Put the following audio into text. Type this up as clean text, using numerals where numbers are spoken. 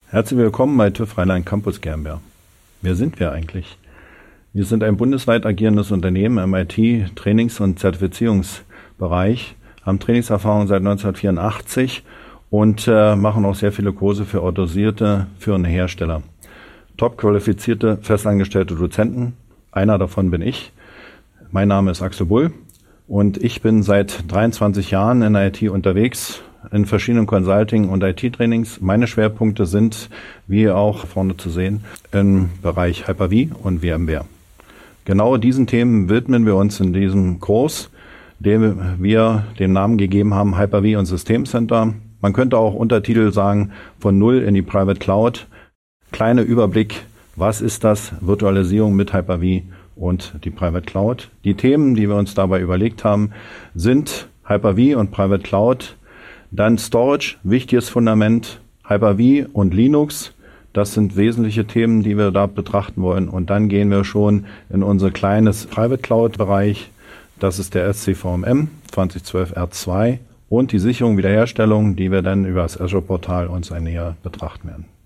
Herzlich willkommen bei TÜV Rheinland Campus GmbH. Wer sind wir eigentlich? Wir sind ein bundesweit agierendes Unternehmen im IT-, Trainings- und Zertifizierungsbereich, haben Trainingserfahrung seit 1984 und machen auch sehr viele Kurse für autorisierte führende Hersteller. Top qualifizierte, festangestellte Dozenten, einer davon bin ich. Mein Name ist Axel Bull und ich bin seit 23 Jahren in der IT unterwegs, in verschiedenen Consulting- und IT-Trainings. Meine Schwerpunkte sind, wie auch vorne zu sehen, im Bereich Hyper-V und VMware. Genau diesen Themen widmen wir uns in diesem Kurs, dem wir den Namen gegeben haben, Hyper-V und Systemcenter. Man könnte auch Untertitel sagen, von Null in die Private Cloud. Kleiner Überblick, was ist das? Virtualisierung mit Hyper-V und die Private Cloud. Die Themen, die wir uns dabei überlegt haben, sind Hyper-V und Private Cloud. Dann Storage, wichtiges Fundament, Hyper-V und Linux. Das sind wesentliche Themen, die wir da betrachten wollen. Und dann gehen wir schon in unser kleines Private Cloud-Bereich. Das ist der SCVMM 2012 R2 und die Sicherung Wiederherstellung, die wir dann über das Azure-Portal uns näher betrachten werden.